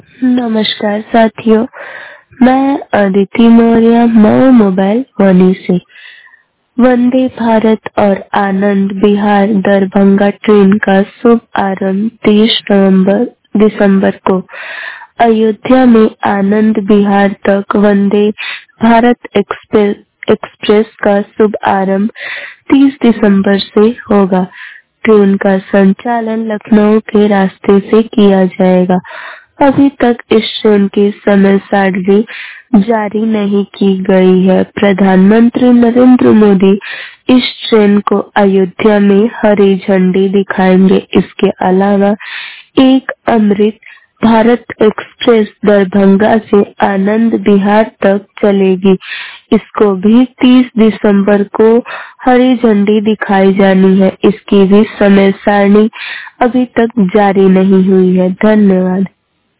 नमस्कार साथियों, मैं अदिति मौर्य मऊ मोबाइल वानी से। वंदे भारत और आनंद विहार दरभंगा ट्रेन का शुभ आरंभ 30 नवंबर दिसंबर को अयोध्या में आनंद विहार तक वंदे भारत एक्सप्रेस का शुभ आरंभ 30 दिसंबर से होगा। ट्रेन का संचालन लखनऊ के रास्ते से किया जाएगा। अभी तक इस ट्रेन की समय सारणी जारी नहीं की गई है। प्रधानमंत्री नरेंद्र मोदी इस ट्रेन को अयोध्या में हरी झंडी दिखाएंगे। इसके अलावा एक अमृत भारत एक्सप्रेस दरभंगा से आनंद विहार तक चलेगी। इसको भी 30 दिसंबर को हरी झंडी दिखाई जानी है। इसकी भी समय सारणी अभी तक जारी नहीं हुई है। धन्यवाद।